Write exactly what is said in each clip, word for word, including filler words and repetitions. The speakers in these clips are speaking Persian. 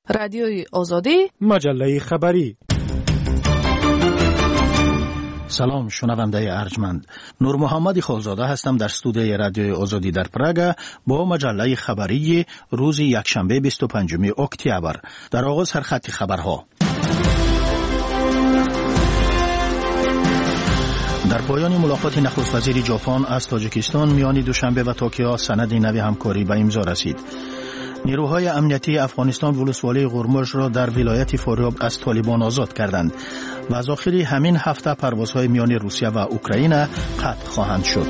رادیوی آزادی، مجله خبری. سلام شنونده ارجمند، نور محمد خالزاده هستم در استودیوی رادیوی آزادی در پراگ با مجله خبری روز یکشنبه بیست و پنجم اکتبر. در آغاز سرخط خبرها. در پایان ملاقات نخست وزیر ژاپن از تاجیکستان میان دوشنبه و توکیو سند نوی همکاری به امضا رسید. نیروهای امنیتی افغانستان ولسوالی هرمز را در ولایت فاریاب از طالبان آزاد کردند و از آخر همین هفته پروازهای میان روسیه و اوکراین قطع خواهند شد.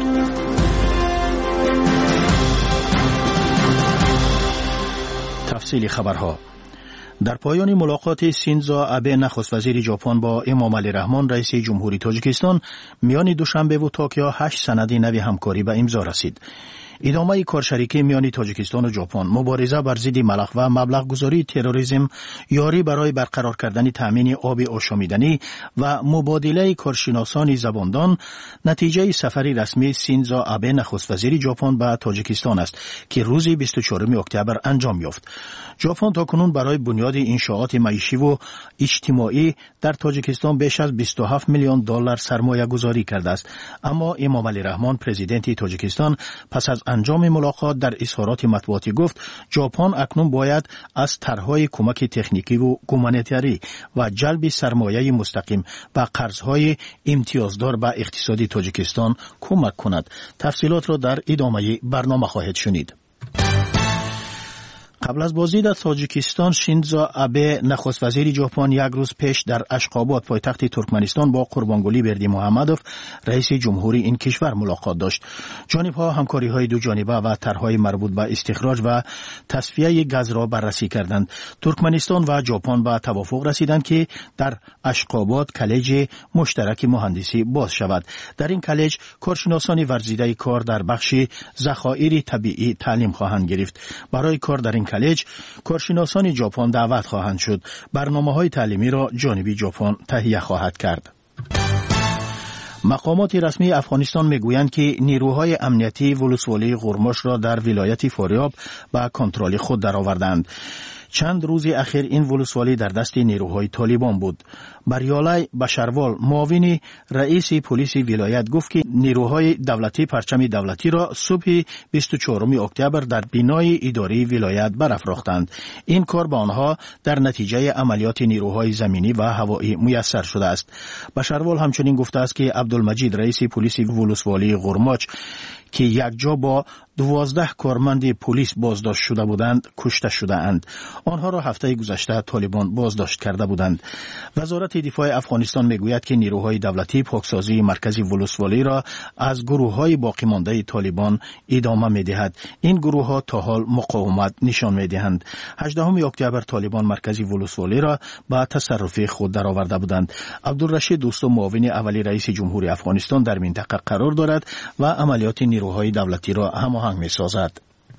تفصیل خبرها. در پایان ملاقات شینزو آبه نخست وزیر ژاپن با امام علی رحمان رئیس جمهوری تاجیکستان میان دوشنبه و توکیو هشت سند نوی همکاری به امضا رسید. ادامه کارشریکی میان تاجیکستان و ژاپن، مبارزه بر ضد ملخ و مبلغ گذاری تروریسم، یاری برای برقرار کردن تامین آب آشامیدنی و مبادله کارشناسان زباندان نتیجه سفری رسمی شینزو آبه نخست وزیر ژاپن به تاجیکستان است که روز بیست و چهارم اکتبر انجام یافت. ژاپن تاکنون برای بنیاد انشاءات معیشی و اجتماعی در تاجیکستان بیش از بیست و هفت میلیون دلار سرمایه گذاری کرده است، اما امام علی رحمان پرزیدنت تاجیکستان پس از انجام ملاقات در اظهارات مطبوعاتی گفت ژاپن اکنون باید از طرحهای کمک تکنیکی و گومانیتاری و جلب سرمایه مستقیم و قرضهای امتیازدار به اقتصاد تاجیکستان کمک کند. تفصیلات را در ادامه برنامه خواهید شنید. قبل از بازدید از تاجیکستان، شینزو آبه نخست وزیر ژاپن یک روز پیش در اشخاباد پایتخت ترکمنستان با قربانگلی بردیمحمدوف رئیس جمهوری این کشور ملاقات داشت. جانب‌ها همکاری‌های دو جانبه و طرح‌های مربوط به استخراج و تصفیه گاز را بررسی کردند. ترکمنستان و ژاپن به توافق رسیدند که در اشخاباد کالج مشترک مهندسی باز شود. در این کالج کارشناسان ورزیده کار در بخش ذخایر طبیعی تعلیم خواهند گرفت. برای کار در این کالج کارشناسان ژاپن دعوت خواهند شد. برنامه‌های تعلیمی را جانب ژاپن تهیه خواهد کرد. مقامات رسمی افغانستان میگویند که نیروهای امنیتی ولسوالی هرمز را در ولایت فاریاب به کنترل خود درآوردند. چند روز اخیر این ولسوالی در دست نیروهای طالبان بود. بریالای بشروال، معاون رئیس پلیس ولایت، گفت که نیروهای دولتی پرچم دولتی را صبح بیست و چهارم اکتبر در بینای اداری ولایت برافراختند. این کار به آنها در نتیجه عملیات نیروهای زمینی و هوایی میسر شده است. بشروال همچنین گفته است که عبدالمجید رئیس پلیس ولسوالی هرمز که یک جا با دوازده کارمند پلیس بازداشت شده بودند کشته شده اند. آنها را هفته گذشته طالبان بازداشت کرده بودند. وزارت دفاع افغانستان میگوید که نیروهای دولتی پاکسازی مرکز ولسوالی را از گروه‌های باقی مانده طالبان ادامه می‌دهد. این گروه‌ها تا حال مقاومت نشان می‌دهند. هجدهم اکتبر طالبان مرکز ولسوالی را به تصرف خود درآورده بودند. عبدالرشید دوستو، معاون اولی رئیس جمهوری افغانستان، در منطقه قرار دارد و عملیات نیروهای دولتی را هماهنگ می‌سازد.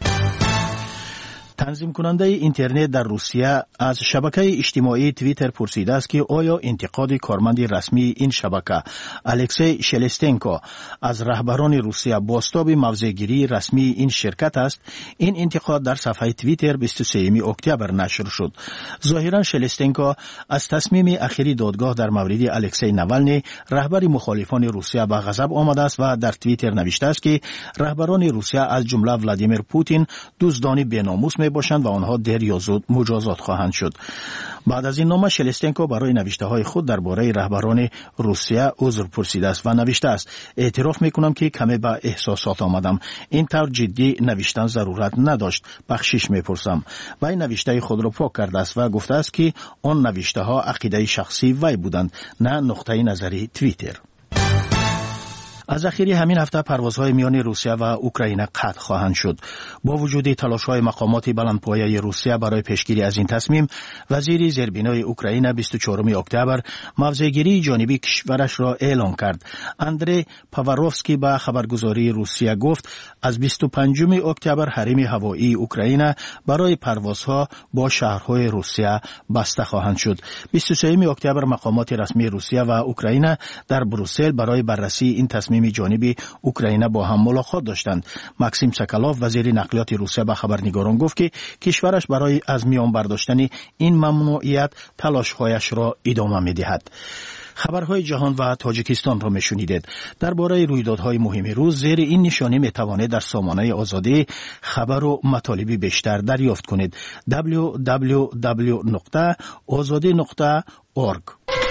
تنظیم کننده اینترنت در روسیه از شبکه اجتماعی توییتر پرسیده است که آیا انتقاد کارمند رسمی این شبکه الکسی شلستنکو از رهبران روسیه بازتاب موضع‌گیری رسمی این شرکت است. این انتقاد در صفحه توییتر بیست و سوم اکتبر نشر شد. ظاهرا شلستنکو از تصمیم اخیری دادگاه در مورد الکسی ناولنی رهبر مخالفان روسیه به غضب آمده است و در توییتر نوشته است که رهبران روسیه از جمله ولادیمیر پوتین دزدان بی‌ناموس باشند و آنها دیر یا زود مجازات خواهند شد. بعد از این نامه شلستنکو برای نوشته های خود درباره رهبران روسیه عذر پرسیده است و نوشته است: اعتراف میکنم که کمی به احساسات آمدم. این طور جدی نوشتن ضرورت نداشت. بخشش میپرسم. و این نوشته خود را پاک کرده است و گفته است که آن نوشته ها عقیده شخصی وی بودند، نه نقطه نظری توییتر. از اخیری همین هفته پروازهای میان روسیه و اوکراین قطع خواهند شد. با وجود تلاش‌های مقامات بلندپایه روسیه برای پیشگیری از این تصمیم، وزیر زیربنای اوکراین بیست و چهارم اکتبر موضع‌گیری جانبی کشورش را اعلام کرد. اندری پاواروفسکی به خبرگزاری روسیه گفت از بیست و پنجم اکتبر حریم هوایی اوکراین برای پروازها با شهرهای روسیه بسته خواهند شد. بیست و سوم اکتبر مقامات رسمی روسیه و اوکراین در بروسل برای بررسی این تصمیم صمیم جانب اوکراین با هم ملاقات داشتند. ماکسیم ساکالوف وزیر نقلیات روسیه به خبرنگاران گفت که کشورش برای از میان برداشتن این ممنوعیت تلاش‌هایش را ادامه می‌دهد. خبرهای جهان و تاجیکستان را میشنیدید. درباره رویدادهای مهم روز زیر این نشانه میتوانید در سامانه آزادی خبر و مطالب بیشتر دریافت کنید. دبلیو دبلیو دبلیو نقطه آزادی نقطه اورگ.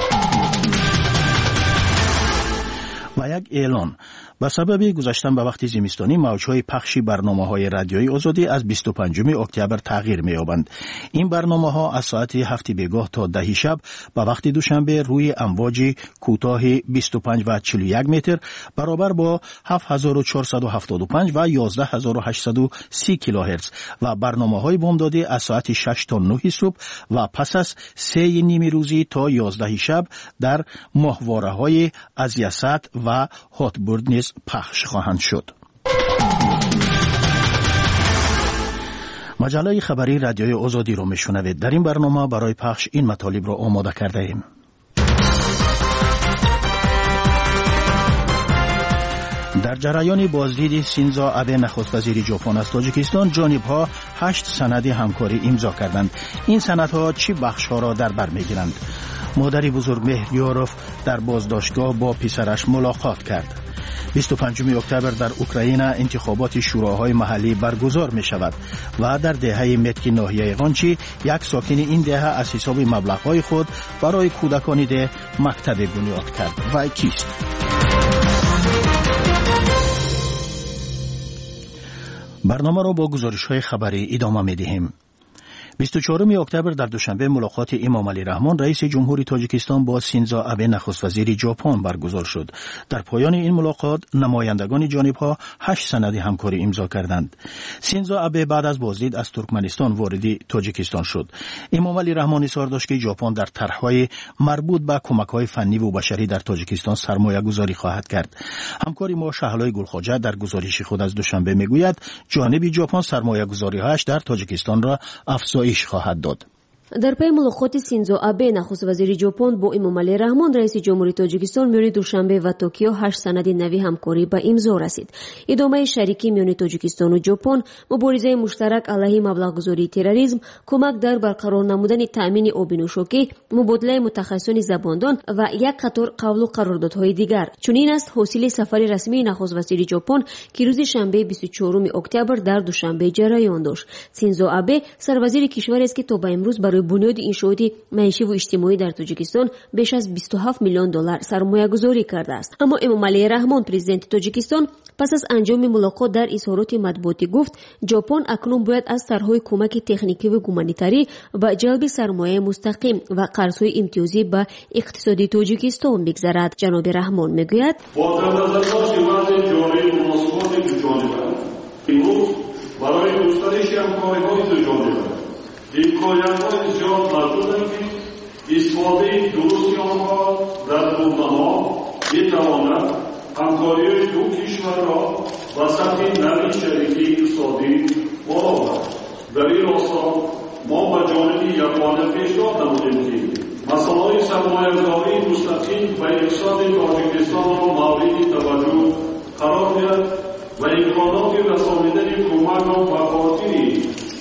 و یک اعلان: به سبب گذشتن به وقت زمستانی موجهای پخش برنامه‌های رادیویی آزادی از بیست و پنجم اکتبر تغییر می‌یابند. این برنامه‌ها از ساعت هفت بیگاه تا ده شب به وقت دوشنبه روی امواج کوتاه بیست و پنج و چهل و یک متر برابر با هفت هزار و چهارصد و هفتاد و پنج و یازده هزار و هشتصد و سی کیلوهرتز و برنامه‌های بامدادی از ساعت شش تا نه صبح و پس از سه نیم روزی تا یازده شب در ماهواره‌های ازیاست و هاتبورد نیز پخش خواهند شد. مجله خبری رادیوی آزادی را میشنوید. در این برنامه برای پخش این مطالب را آماده کرده ایم. در جریان بازدید شینزو آبه نخست وزیر ژاپن از تاجیکستان، جانب‌ها هشت سند همکاری امضا کردند. این سندها چه بخش‌ها را در بر می‌گیرند؟ مادر بزرگ مهریاروف در بازداشتگاه با پسرش ملاقات کرد. بیست و پنجم اکتبر در اوکراین انتخابات شوراهای محلی برگزار می شود و در دهه متک ناحیه قانچی یک ساکن این دهه از حساب مبلغ‌های خود برای کودکان ده مکتب بنیاد کرد. و کیست؟ برنامه را با گزارش‌های خبری ادامه می‌دهیم. بیست و چهارم اکتبر در دوشنبه ملاقات امام علی رحمان رئیس جمهوری تاجیکستان با شینزو آبه نخست وزیر ژاپن برگزار شد. در پایان این ملاقات نمایندگان جانب‌ها هشت سند همکاری امضا کردند. شینزو آبه بعد از بازدید از ترکمنستان وارد تاجیکستان شد. امام علی رحمان اصرار داشت که ژاپن در طرح‌های مربوط به کمک‌های فنی و بشری در تاجیکستان سرمایه‌گذاری خواهد کرد. همکاری ما شهلای گلخواجه در گزارش خود از دوشنبه میگوید جانب ژاپن سرمایه‌گذاری‌هاش در تاجیکستان را افزایش خواهد داد. در پی ملاقات شینزو آبه نخست وزیر ژاپن با امام علی رحمان رئیس جمهوری تاجیکستان میان دوشنبه و توکیو هشت سند نوی همکاری به امضا رسید. ادامه شریکی میان تاجیکستان و ژاپن، مبارزه مشترک علیه مبلغ‌گذاری تروریسم، کمک در برقرار نمودن تامین آب نوشابه، مبادله متخصصان زباندان و یک قطار قول و قراردادهای دیگر. چنین است حاصل سفر رسمی نخست وزیر ژاپن که روز شنبه بیست و چهارم اکتبر در دوشنبه جریان داشت. شینزو آبه سروزیر کشور است که تا به امروز برای بنیاد انشاءات معیشی و اجتماعی در تاجیکستان بیش از بیست و هفت میلیون دلار سرمایه گذاری کرده است. اما امام علی رحمان پرزیدنت تاجیکستان پس از انجام ملاقات در اظهارات مطبوعاتی گفت ژاپن اکنون باید از طرح‌های کمک تکنیکی و گومانیتاری با جلب سرمایه مستقیم و قرض‌های امتیازی به اقتصاد تاجیکستان بگذرد. جناب رحمان میگوید با در نظر داشت وضع جاری مناسبات دوجانبه امروز برای گسترش همکاری‌های دوجانبه امکانیت‌های زیاد موجود است که استفاده درستی آنها در گفته‌ها می‌تواند همکاری دو کشور را به سطح نوی شریکی اقتصادی برآورد. در این راستا ما به جانب یگانه پیشنهاد نمودیم که مسائل سرمایه‌گذاری مستقیم و اقتصاد تاجیکستان را مورد توجه قرار دهد و امکانات رسانیدن کمک را به خاطر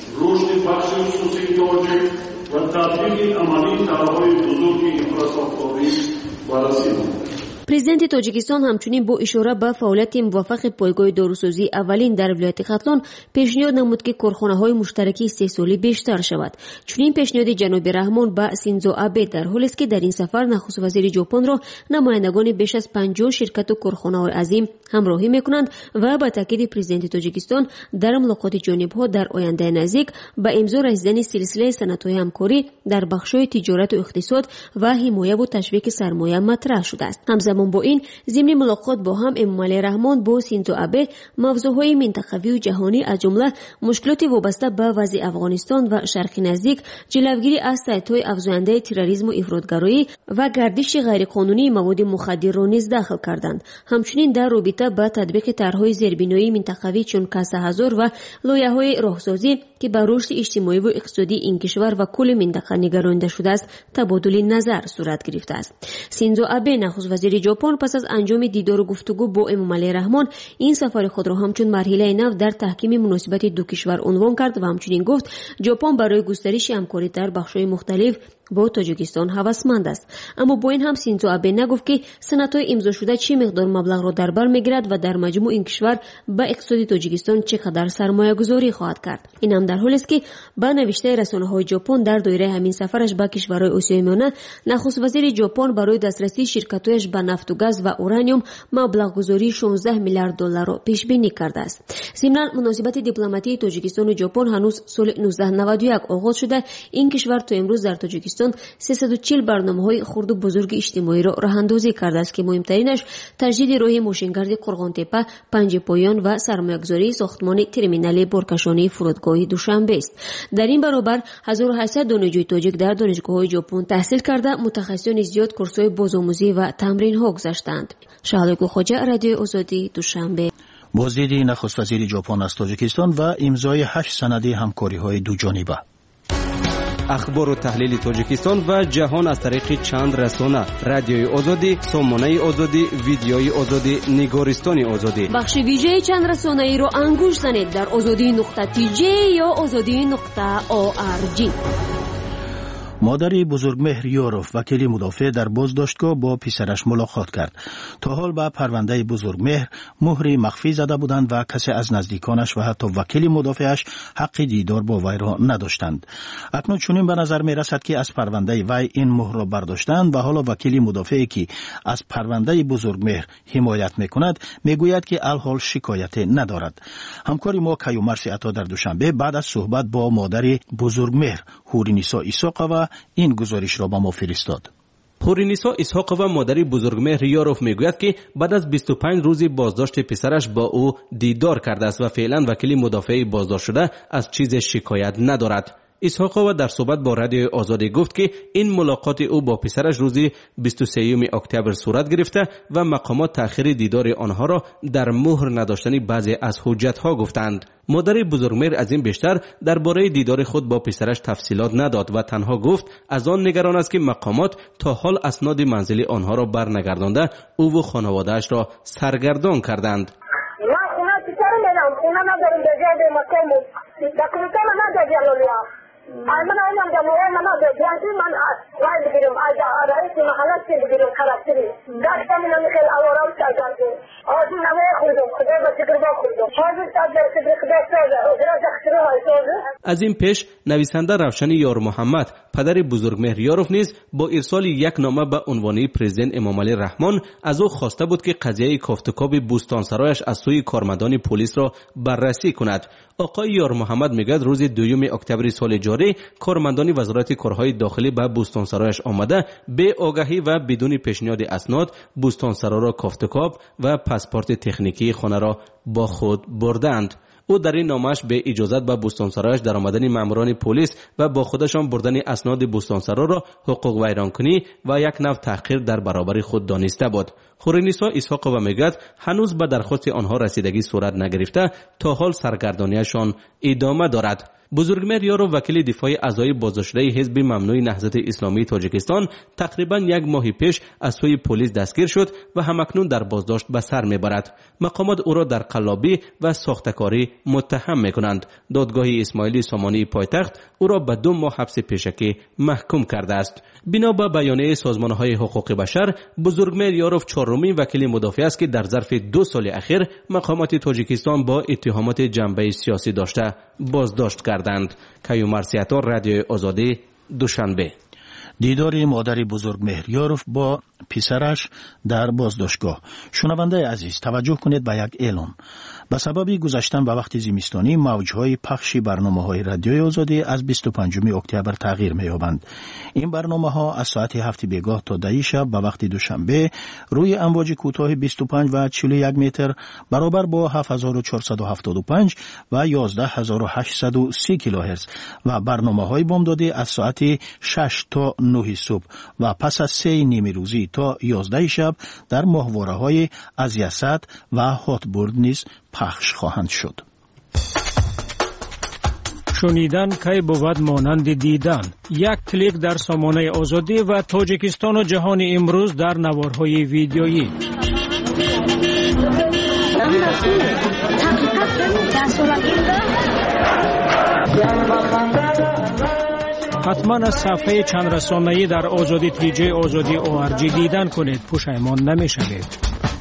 رشد بخش خصوصی تاجیک و تطبیق عملی طرح‌های بزرگ انفراستراکچوری بررسی نمود. پرزیدنت تاجیکستان همچنین با اشاره به فعالیت موفق پایگاه داروسازی اولین در ولایت ختلان پیشنهاد نمود که کارخانه‌های مشترک استحصالی بیشتر شود. چنین پیشنهاد جناب رحمان به شینزو آبه در حالی است که در این سفر نخست وزیر ژاپن را نمایندگان بیش از پنجاه شرکت و کارخانه‌های عظیم همراهی می‌کنند و با تاکید پرزیدنت تاجیکستان در ملاقات جانب‌ها در آینده نزدیک به امضا رسیدن سلسله سندهای همکاری در بخش‌های تجارت و اقتصاد و حمایت و تشویق سرمایه مطرح شده است. همزمان با این ضمن ملاقات با هم امام علی رحمان با شینزو آبه موضوعهای منطقوی و جهانی از جمله مشکلات وابسته به وضع افغانستان و شرق نزدیک، جلوگیری از تهدیدهای افزاینده تروریسم و افراطگرایی و گردش غیرقانونی مواد مخدر را نیز داخل کردند. همچنین در رابطه با تطبیق طرحهای زیربنایی منطقوی چون کاسه هزار و لایحه‌های راهسازی که بر رشد اجتماعی و اقتصادی این کشور و کل منطقه نگرانیده شده است تبادل نظر صورت گرفته است. سینزو آبه نخست وزیر ژاپن پس از انجام دیدار و گفتگو با امامعلی رحمان این سفر خود را همچون مرحله نو در تحکیم مناسبت دو کشور عنوان کرد و همچنین گفت ژاپن برای گسترش همکاری در بخش‌های مختلف با تاجیکستان هوسمند است. اما با این هم سینزو آبه نگفت که سندهای امضا شده چه مقدار مبلغ را در بر میگیرد و در مجموع این کشور به اقتصاد تاجیکستان چقدر سرمایه گذاری خواهد کرد. این هم در حالی است که با نوشته رسانه‌های ژاپن در دایره همین سفرش به کشورهای آسیای میانه نخست وزیر ژاپن برای دسترسی شرکت‌هایش به نفت و گاز و اورانیوم مبلغ گذاری شانزده میلیارد دلار را پیش بینی کرده است. ضمن مناسبت دیپلماتی تاجیکستان و ژاپن هنوز سال نوزده نود و یک آغاز شده. این کشور تا امروز در تاجیکستان سیصد و چهل برنامه‌های خرد و بزرگ اجتماعی را راه‌اندازی کرده است که مهمترینش تجدید راه ماشینگرد قرغان‌تپه، پنج پایان و سرمایه‌گذاری ساختمان ترمینال بارکشانی فرودگاه دوشنبه است. در این برابر هزار و هشتصد دانشجوی تاجیک در دانشگاه‌های ژاپن تحصیل کرده متخصصان زیاد کورس‌های بازآموزی و تمرین‌ها گذاشتند. شهلگو خوجا، رادیو آزادی، دوشنبه. بازدید نخست وزیر ژاپن از تاجیکستان و امضای هشت سند همکاری‌های دو جانبه. اخبار و تحلیل تاجیکستان و جهان از طریق چند رسانه: رادیوی آزادی، سامانه آزادی، ویدیوی آزادی، نگارستان آزادی. بخش ویژه چند رسانه ای را انگوش زنید در آزادی نقطه تی جی یا آزادی نقطه او آر جی. مادر بزرگمهر یاروف وکیل مدافع در بازداشتگاه با پسرش ملاقات کرد. تا حال به پرونده بزرگمهر مهری مخفی زده بودند و کسی از نزدیکانش و حتی وکیل مدافعش حق دیدار با وی را نداشتند. اکنون چنین به نظر می رسد که از پرونده وی این مهر را برداشتند و حالا وکیل مدافعی که از پرونده بزرگمهر حمایت می کند می گوید که الحال شکایت ندارد. همکار ما کیومرث عطا در دوشنبه بعد از صحبت با مادر بزرگمهر هورینیسا ایساقова این گزارش را به ما فرستاد. هورینیسا ایساقова مادر بزرگمهر یاروف میگوید که بعد از بیست و پنج روزی بازداشت پسرش با او دیدار کرده است و فعلا وکیل مدافع بازداشت شده از چیز شکایت ندارد. ایساقова در صحبت با رادیو آزادی گفت که این ملاقات او با پسرش روزی بیست و سوم اکتبر صورت گرفته و مقامات تأخیر دیدار آنها را در مهر نداشتن بعضی از حجت‌ها گفتند. مادر بزرگمهر از این بیشتر درباره دیدار خود با پسرش تفصیلات نداد و تنها گفت از آن نگران است که مقامات تا حال اسناد منزلی آنها را برنگردانده او و خانواده‌اش را سرگردان کردند. من آیم در مورد من از جنسی من وای بگیرم از رئیس محله چی بگیرم خلاصی داشتم من خیلی آوارم کردم آج نمه خودم خدا به فکر با خودم آج تا در فکر خدا سازه اجرا تخسیر های سازه. از این پیش نویسنده روشن یار محمد پدر بزرگمهر یاروف نیز با ارسال یک نامه به عنوان پرزیدنت امامعلی رحمان از او خواسته بود که قضیه کافتکاب بوستانسرایش از سوی کارمندان پلیس را بررسی کند. آقای یار محمد میگوید روز دوم اکتبر سال جاری کارمندان وزارت کارهای داخلی به بوستانسرایش آمده به آگاهی و بدون پیشنهاد اسناد بوستانسرا را کافتکاب و پاسپورت تکنیکی خانه را با خود بردند. او در این نامش به اجازت به بوستانسرایش در آمدن ماموران پلیس و با خودشان بردن اسناد بوستانسرا را حقوق ویرانکنی و یک نوع تحقیر در برابر خود دانسته بود. هورینیسا ایساقова میگوید هنوز به درخواست آنها رسیدگی صورت نگرفته تا حال سرگردانیشان ادامه دارد. بزرگمهر یاروف وکیل دفاع اعضای بازداشت‌شده حزب ممنوع نهضت اسلامی تاجیکستان تقریبا یک ماه پیش از سوی پلیس دستگیر شد و همکنون در بازداشت به سر میبرد. مقامات او را در قلابی و ساختکاری متهم میکنند. دادگاه اسماعیلی سامانی پایتخت او را به دو ماه حبس پیشکی محکوم کرده است. بنا به بیانیه سازمان‌های حقوق بشر بزرگمهر یاروف چهارمین وکیل مدافع است که در ظرف دو سال اخیر مقامات تاجیکستان با اتهامات جنبه سیاسی داشته بازداشت کردند. کیومرث عطا، رادیو آزادی، دوشنبه. دیدار مادر بزرگمهر یاروف با پسرش در بازداشتگاه. شنونده عزیز توجه کنید به یک اعلان. به سبب گذشتن به وقت زمستانی موجهای پخش برنامه‌های رادیوی آزادی از بیست و پنجم اکتبر تغییر می‌یابند. این برنامه‌ها از ساعت هفت بیگاه تا ده شب به وقت دوشنبه روی امواج کوتاه بیست و پنج و چهل و یک متر برابر با هفت هزار و چهارصد و هفتاد و پنج و یازده هزار و هشتصد و سی کیلوهرتز و برنامه‌های بامدادی از ساعت شش تا نه صبح و پس از سه نیمه روزی تا یازده شب در ماهواره‌های از یسد و هاتبورد نیز پخش خواهند شد. شنیدن کی بود مانند دیدن. یک کلیک در سامانه آزادی و تاجیکستان و جهان امروز در نوارهای ویدیویی. حتما از صفحه چند رسانه‌ای در آزادی تیجه آزادی او ار جی دیدن کنید، پشیمان نمی‌شوید.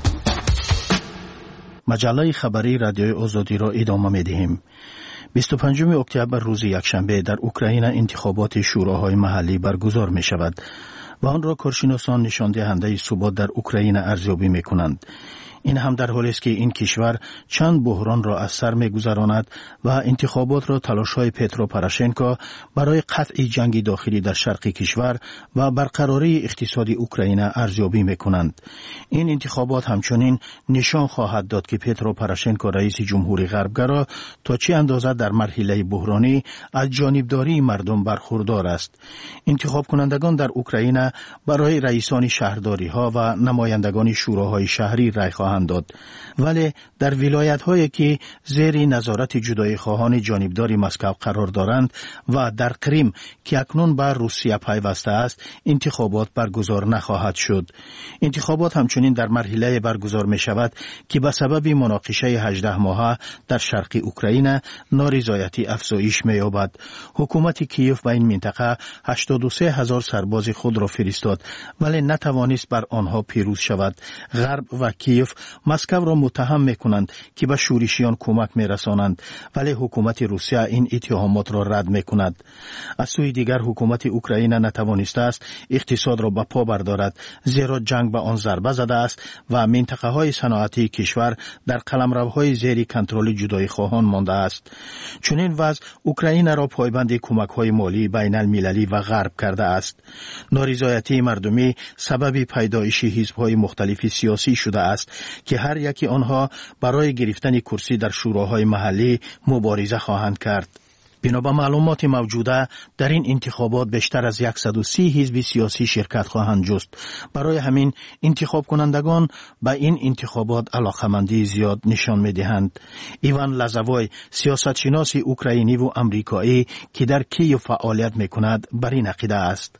مجله خبری رادیوی آزادی را ادامه می‌دهیم. بیست و پنجم اکتبر روز یکشنبه در اوکراین انتخابات شوراهای محلی برگزار می‌شود و آن را کارشناسان نشان دهنده ثبات در اوکراین ارزیابی می‌کنند. این هم در حالی است که این کشور چند بحران را از سر می‌گذراند و انتخابات را تلاش‌های پترو پروشنکو برای قطع جنگ داخلی در شرق کشور و برقراری اقتصادی اوکراین ارزیابی می‌کنند. این انتخابات همچنین نشان خواهد داد که پترو پروشنکو رئیس جمهوری غربگرا تا چه اندازه در مرحله بحرانی از جانبداری مردم برخوردار است. انتخاب کنندگان در اوکراین برای رئیسان شهرداری‌ها و نمایندگان شوراهای شهری رای خواهند داد، ولی در ولایت هایی که زیر نظارت جدای خواهان جانبدار مسکو قرار دارند و در کریم که اکنون به روسیه پیوسته است انتخابات برگزار نخواهد شد. انتخابات همچنین در مرحله برگزار می شود که به سبب مناقشه هجده ماهه در شرق اوکراین نارضایتی افزایش می یابد. حکومت کیف به این منطقه هشتاد و سه هزار سرباز خود را فرستاد ولی نتوانست بر آنها پیروز شود. غرب و کیف مسکو را متهم میکنند که به شورشیان کمک میرسانند ولی حکومت روسیه این اتهامات را رد میکند. از سوی دیگر حکومت اوکراین نتوانسته است اقتصاد را به پا بردارد زیرا جنگ به آن ضربه زده است و منطقه های صنعتی کشور در قلمروهای زیر کنترل جدای خواهان مانده است. چنین وضع اوکراین را پایبند کمک های مالی بین المللی و غرب کرده است. نارضایتی مردمی سبب پیدایش حزب های مختلف سیاسی شده است که هر یکی آنها برای گرفتن کرسی در شوراهای محلی مبارزه خواهند کرد. بنا به معلومات موجوده در این انتخابات بیشتر از صد و سی حزب سیاسی شرکت خواهند جست. برای همین انتخاب کنندگان به این انتخابات علاقمندی زیاد نشان می‌دهند. ایوان لازوای سیاستشناس اوکراینی و آمریکایی که در کیف فعالیت می‌کند بر این عقیده است.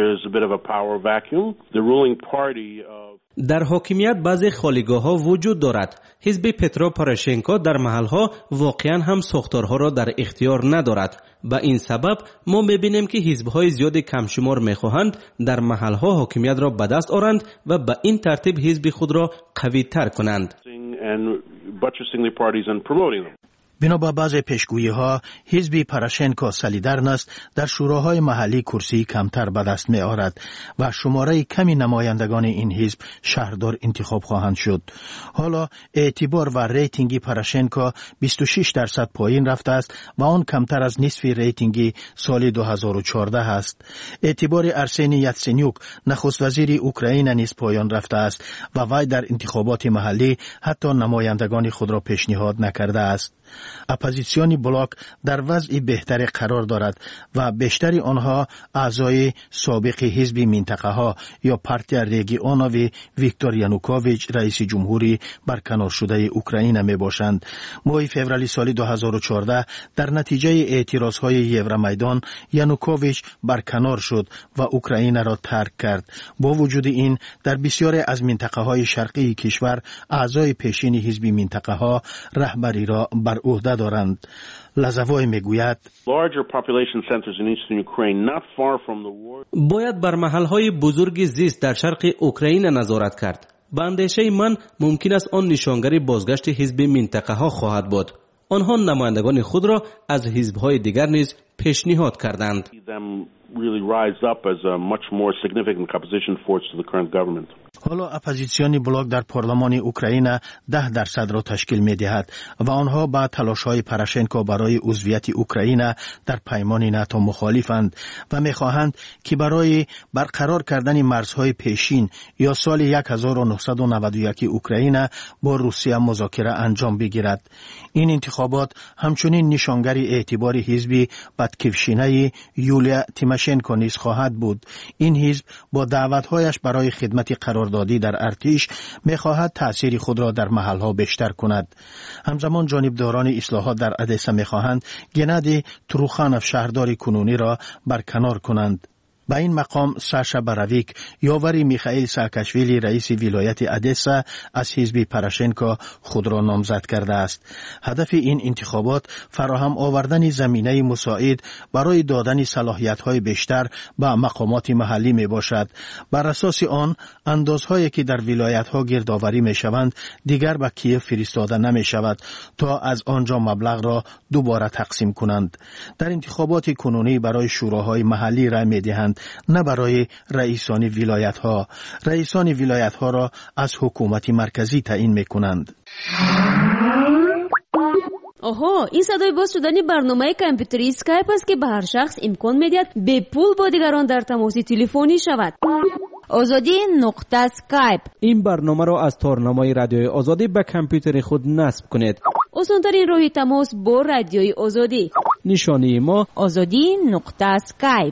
در حاکمیت بعضی خالیگاه‌ها وجود دارد. حزب پترو پروشنکو در محل‌ها واقعاً هم ساختارها را در اختیار ندارد. به این سبب ما می‌بینیم که حزب‌های زیاد کمشمار می‌خواهند در محل‌ها حاکمیت را به دست آورند و به این ترتیب حزب خود را قوی‌تر کنند. بنا به بعض پیشگویی‌ها حزب پروشنکو سالیدارنست در شوراهای محلی کرسی کمتر به دست می آورد و شماره کمی نمایندگان این حزب شهردار انتخاب خواهند شد. حالا اعتبار و ریتینگ پروشنکو بیست و شش درصد پایین رفته است و آن کمتر از نصف ریتینگ سال دو هزار و چهارده است. اعتبار ارسنی یاتسنیوک نخست وزیر اوکراین نیز پایان رفته است و وی در انتخابات محلی حتی نمایندگان خود را پیشنهاد نکرده است. اپوزیسیون بلاک در وضع بهتری قرار دارد و بیشتری آنها اعضای سابق حزب منطقه ها یا پارتی ریگیونوی ویکتور یانوکوویچ رئیس جمهوری برکنار شده اوکراین می باشند. ماه فوریه سال دو هزار و چهارده در نتیجه اعتراض های یورومیدان یانوکوویچ برکنار شد و اوکراین را ترک کرد. با وجود این در بسیاری از منطقه های شرقی کشور اعضای پیشین حزب منطقه ها رهبری را بر عهده دارند. لازوای میگوید باید بر محلهای بزرگ زیست در شرق اوکراین نظارت کرد. به اندیشه من ممکن است آن نشانگر بازگشت حزب منطقه ها خواهد بود. آنها نمایندگان خود را از حزب‌های دیگر نیز پیشنهاد کردند. حالا اپوزیسیون بلاک در پارلمان اوکراین ده درصد را تشکیل می دهد و آنها با تلاش‌های پروشنکو برای عضویت اوکراین در پیمان ناتو مخالفند و می خواهند که برای برقرار کردن مرزهای پیشین یا سال هزار و نهصد و نود و یک اوکراین با روسیه مذاکره انجام بگیرد. این انتخابات همچنین نشانگر اعتبار حزب باتکیوشینه یولیا تیماشنکو پاراشنکو نیز خواهد بود. این حزب با دعوت‌هایش برای خدمت قراردادی در ارتش می‌خواهد تأثیر خود را در محل‌ها بیشتر کند. همزمان جانبداران اصلاحات در ادسا می‌خواهند گنادی تروخانوف شهردار کنونی را برکنار کنند. با این مقام ساشا باراویک یاوری میخائیل ساکاشویلی رئیس ولایت ادسا از حزب پاراشنکو خود را نامزد کرده است. هدف این انتخابات فراهم آوردن زمینه مساعد برای دادن صلاحیت‌های بیشتر به مقامات محلی می باشد. بر اساس آن اندازهایی که در ولایت‌ها گردآوری می‌شوند دیگر به کیف فرستاده نمی‌شود تا از آنجا مبلغ را دوباره تقسیم کنند. در انتخابات کنونی برای شوراهای محلی رای می‌دهند، نه برای رئیسان ولایت ها. رئیسان ولایت ها را از حکومت مرکزی تعیین می کنند. آها، این صدای باز شدنی برنامه کامپیوتری اسکایپ است که به هر شخص امکان می‌دهد به پول با دیگران در تماس تلفنی شود. آزادی نقطه اسکایپ. این برنامه را از تارنمای رادیوی آزادی به کامپیوتر خود نصب کنید. آسان‌ترین راه تماس با رادیوی آزادی. نشانی ما آزادی نقطه اسکایپ.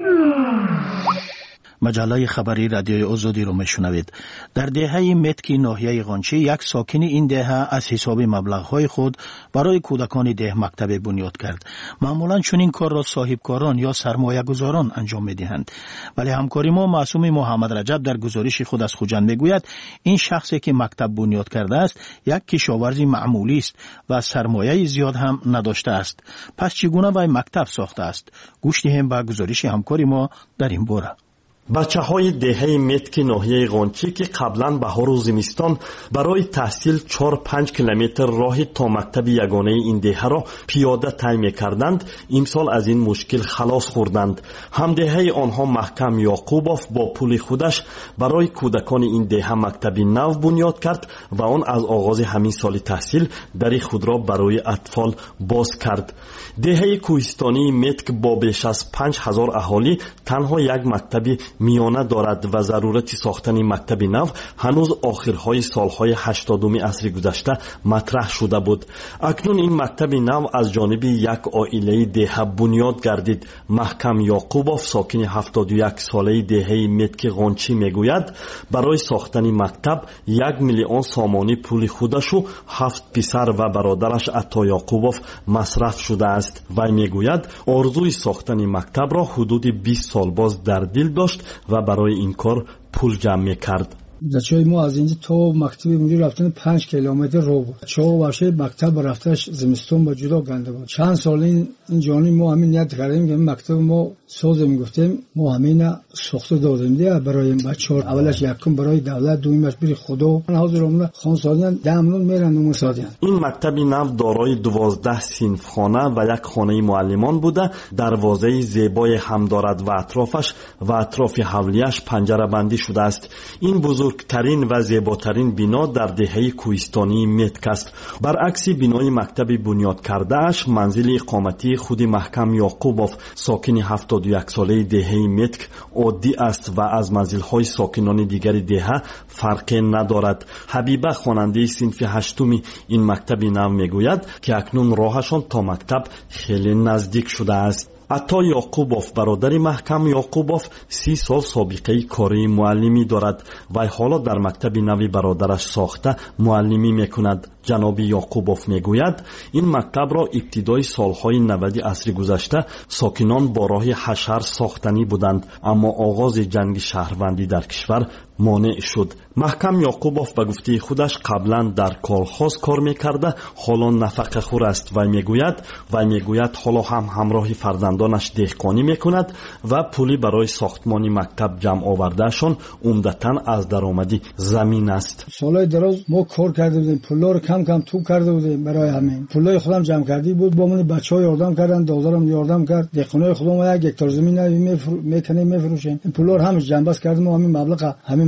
مجله خبری رادیوی آزادی رو میشنوید. در دهه متکی ناحیه قونچی یک ساکن این دهه از حساب مبلغ‌های خود برای کودکان ده مکتب بنیاد کرد. معمولاً چون این کار را صاحبکاران یا سرمایه‌گذاران انجام می‌دهند. ولی همکاری ما معصوم محمد رجب در گزارش خود از خوجند میگوید این شخصی که مکتب بنیاد کرده است یک کشاورزی معمولی است و سرمایه زیاد هم نداشته است. پس چگونه وی مکتب ساخته است؟ گوش دهیم به گزارش همکاری ما در این باره. بچه های دهه متک ناحیه قونچی که قبلا بهار و زمستان برای تحصیل چهار پنج کیلومتر راه تا مکتب یگانه این دهه را پیاده طی می‌کردند، امسال از این مشکل خلاص خوردند. همدهه آنها محکم یعقوبوف با پول خودش برای کودکان این دهه مکتبی نو بنیاد کرد و آن از آغاز همین سال تحصیل در خود را برای اطفال باز کرد. دهه کوهستانی متک با بیش از پنج هزار اهالی تنها یک مکتبی میانه دارد و ضرورت ساختن مکتب نو هنوز آخرهای سالهای هشتادم عصر گذشته مطرح شده بود. اکنون این مکتب نو از جانب یک عائله دهه بنیاد گردید. محکم یعقوبوف ساکن هفتاد و یک ساله دهه متک قونچی میگوید برای ساختن مکتب یک میلیون سامانی پول خودش و هفت پسر و برادرش عطا یعقوبوف مصرف شده است. و میگوید آرزوی ساختن مکتب را حدود بیست سال باز در دل داشت و برای این کار پول جمع می‌کرد. بچه‌های ما از اینجا تا مکتب ملی رفتن پنج کیلومتر رو بود. چه واشه مکتب رفتش زمستون با جدا گنده بود. چند سال این این جانی ما همین نیت کردیم که مکتب ما ساز میگفتیم ما همین ساخته دادیم دیگه برای بچه‌ها. اولش یکم برای دولت، دومیش برای خدا. حاضرمون خانسالیان دامنون میرن و مسادیان. این مکتب نو دارای دوازده صنفخانه و یک خانه معلمان بوده. دروازه زیبای هم دارد و اطرافش و اطراف حولیش پنجره بندی شده است. این بزرگترین و زیباترین بنا در دهه کوهستانی متک است. برعکس بنای مکتب بنیاد کرده اش منزل اقامتی خود محکم یعقوبوف ساکن هفتاد و یک ساله دهه متک عادی است و از منزل‌های ساکنان دیگر دهه فرقی ندارد. حبیبه خواننده صنف هشتمی این مکتب نو میگوید که اکنون راهشان تا مکتب خیلی نزدیک شده است. عطا یعقوبوف برادر محکم یعقوبوف سی سال سابقه کاری معلمی دارد و حالا در مکتب نوی برادرش ساخته معلمی میکند. جناب یعقوبوف میگوید این مکتب را ابتدای سالهای نود عصر گذشته ساکنان با راه حشر ساختنی بودند، اما آغاز جنگ شهروندی در کشور مانع شد. محکم یعقوبوف به گفته خودش قبلا در کالخاز کار میکرده، حالا نفقه خور است و میگوید و میگوید حالا هم همراه فرزندانش دهقانی میکند و پولی برای ساختمان مکتب جمع آوردهشان عمدتاً از درآمدی زمین است. سالهای دراز ما کار کرده بودیم، پولا رو کم کم تو کرده بودیم. برای همین پولای خودم جمع کردی بود، با من بچه‌ها یاردم کردن، دادرم یاردم کرد. دهقانای خودم یک هکتار زمین میکنیم میفروشیم. این پولا رو همش جمع بس کردیم و همین مبلغ همین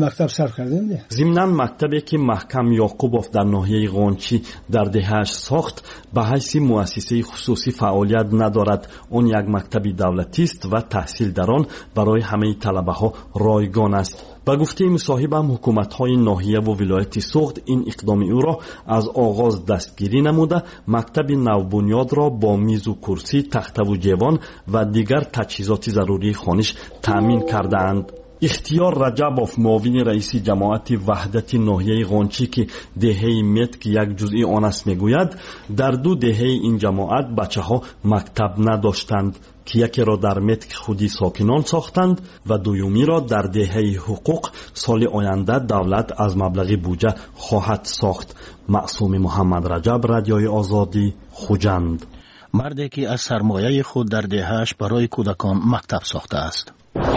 مکتب صرف کردیم. ضمناً مکتبی که محکم یعقوبوف در ناحیه غونچی در دهه‌اش ساخت به حیث مؤسسه خصوصی فعالیت ندارد. آن یک مکتب دولتی است و تحصیل در آن برای همه طلبه ها رایگان است. با گفته مصاحبم حکومت های ناحیه و ولایت سوخت این اقدام او را از آغاز دستگیری نموده مکتب نوبنیاد را با میز و کرسی، تخته و جوان و دیگر تجهیزات ضروری خانش تامین کردند. اختیار رجبوف معاون رئیس جماعت وحدت ناحیه غونچی که دهه متک یک جزئی آن است میگوید در دو دهه این جماعت بچه ها مکتب نداشتند که یکی را در متک خودی ساکنان ساختند و دومی را در دهه حقوق سال آینده دولت از مبلغ بودجه خواهد ساخت. معصوم محمد رجب، رادیوی آزادی، خوجند. مردی که از سرمایه خود در دهه‌اش برای کودکان مکتب ساخته است.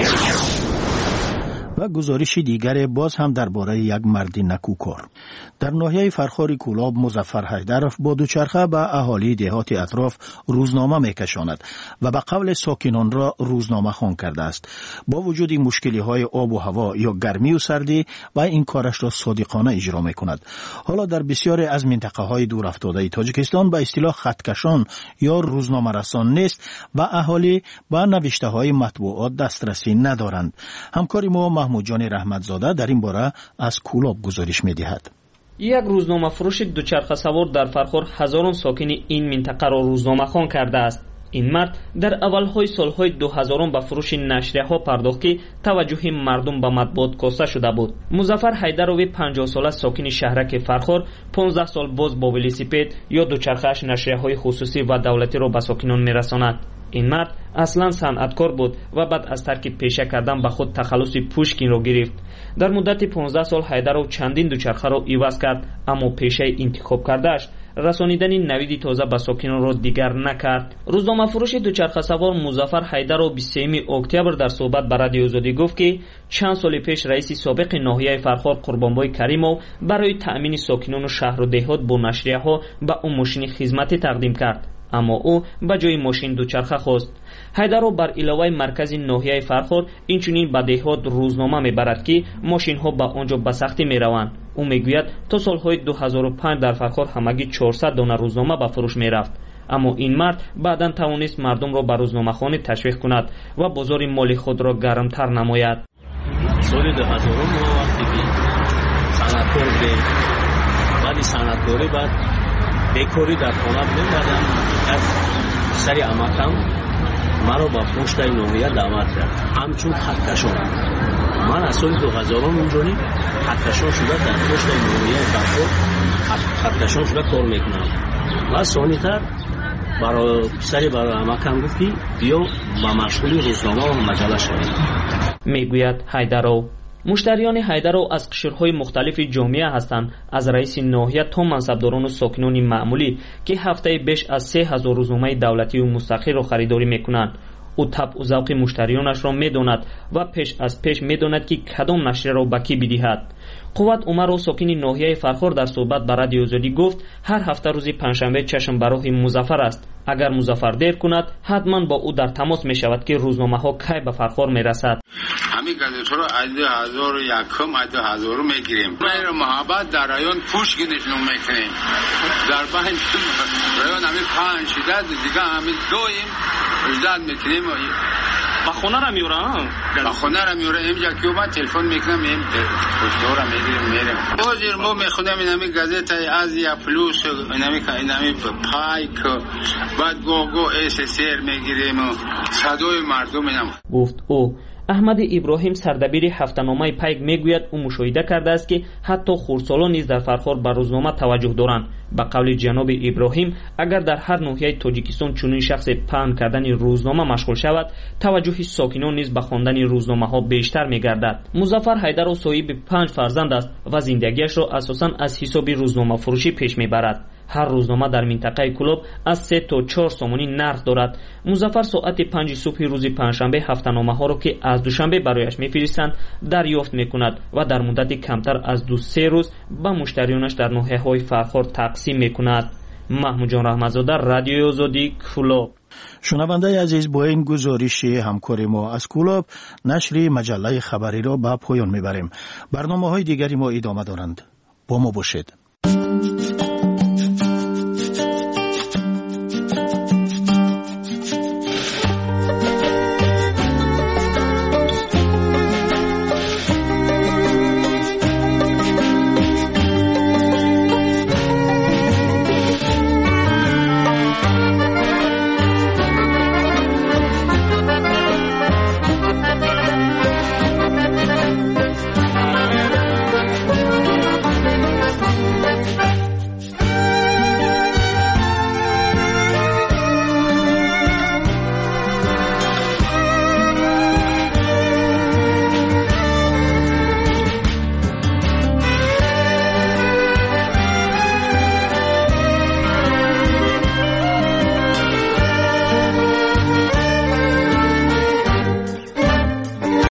و گزارش دیگر باز هم درباره یک مرد نکوکار. در ناحیه فرخار کولاب مظفر حیدرов با دوچرخه به اهالی دهات اطراف روزنامه میکشاند و به قول ساکنان را روزنامه خوان کرده است. با وجود مشکلی های آب و هوا یا گرمی و سردی و این کارش را صادقانه اجرا میکند. حالا در بسیاری از منطقه های دور افتاده تاجیکستان به اصطلاح خطکشان یا روزنامه رسان نیست و اهالی به نوشته های مطبوعات دسترسی ندارند. همکاری ما محمود جان رحمتزاده در این باره از کولاب گزارش می‌دهد. یک روزنامه فروش دوچرخه سوار در فرخار هزاران ساکن این منطقه را روزنامه خوان کرده است. این مرد در اولهای سالهای دو هزارم به فروش نشریه ها پرداخت که توجه مردم به مطبوعات کاسته شده بود. مظفر حیدرov پنجاه ساله ساکن شهرک فرخار پانزده سال باز با ولوسیپد یا دوچرخه‌اش نشریه های خصوصی و دولتی را به ساکنان می‌رساند. این مرد اصلا صنعتکار بود و بعد از ترک پیشه کردن به خود تخلص پوشکین را گرفت. در مدت پانزده سال حیدرov چندین دوچرخه را عوض کرد، اما پیشه انتخاب کردهش رسانیدن نوید تازه به ساکنان را دیگر نکرد. روزنامه فروش دوچرخه سوار مظفر حیدرov بیست و سوم اکتبر در صحبت با رادیو آزادی گفت که چند سال پیش رئیس سابق ناحیه فرخار قربانبای کریمov برای تأمین ساکنان شهر و دهات با نشریه ها به اون ماشین خدمتی تقدیم کرد، اما او به جای ماشین دوچرخه خواست. حیدرov بر علاوه مرکز ناحیه فرخار اینچنین به دهات روزنامه میبرد که ماشین ها به آنجا به سختی میروند. او میگوید تا سالهای دو هزار و پنج در فرخار همگی چهارصد دانه روزنامه به فروش میرفت، اما این مرد بعداً توانست مردم را به روزنامه خوانی تشویق کند و بازار مالی خود را گرمتر نماید. سال دو هزار ما وقتی که صنعتکار بودیم، بعد صنعتکاری بعد بیکاری در خانه میمدم، از سری امکم مرا با پشت ناحیه دعوت کرد همچون خطکشان. من از سال دو هزارم اونجانی خطکشان شده در پشت ناحیه فرخار خطکشان شده کار میکنم و ثانی‌تر برای سری برای امکم گفت که بیا با مشغول روزنامه و مجله شویم. میگوید حیدرov مشتریان حیدرov از قشرهای مختلف جامعه هستند، از رئیس ناحیه تا منصبداران و ساکنان معمولی که هفته بیش از سه هزار روزنامه دولتی و مستقل را خریداری میکنند. او طبع و ذوق مشتریانش را میداند و پیش از پیش میداند که کدام نشریه را به کی بدهد. قوت عمر ساکن ناحیه فرخار در صحبت با رادیو آزادی گفت هر هفته روز پنجشنبه چشم به راه مظفر است. اگر مظفر دیر کند حتما با او در تماس می شود که روزنامه ها کی به فرخار می رسد. همین گزارش را از دو هزار و یکم از دو هزار میگیریم. ما محبت در رایون پوشکین نشون میکنیم. در پنج رایون همین پنج شدت دیگه همین دویم اجداد میکنیم. با خونه را میورم با خونه را میورم اینجا که من تلفن میکنم این پشتورا میگیریم میریم بازیر ما میخونم این همین گازت از یا پلوس این همین این همین پایک بعد گوگو اس سر میگیریم صدای مردم اینم گفت او. احمد ابراهیم سردبیر هفته‌نامه پیک میگوید او مشاهده کرده است که حتی خردسالان نیز در فرخار به روزنامه توجه دارند. به قول جناب ابراهیم اگر در هر ناحیه تاجیکستان چنین شخص پهن کردن روزنامه مشغول شود توجه ساکنان نیز به خواندن روزنامه ها بیشتر میگردد. مظفر حیدرov صاحب پنج فرزند است و زندگیش را اساساً از حساب روزنامه فروشی پیش میبرد. هر روزنامه در منطقه کولاب از سه تا چهار سومانی نرخ دارد. مظفر ساعت پنج صبح روز پنجشنبه هفته‌نامه ها را که از دوشنبه برایش میفرستند دریافت میکند و در مدت کمتر از دو سه روز به مشتریانش در ناحیه‌های فرخار تقسیم میکند. محمود جان رحمتزاده، رادیو آزادی، کولاب. شنونده عزیز، با این گزارش همکار ما از کولاب نشر مجله خبری را به پایان میبریم. برنامه های دیگری ما ادامه دارند. با ما باشید.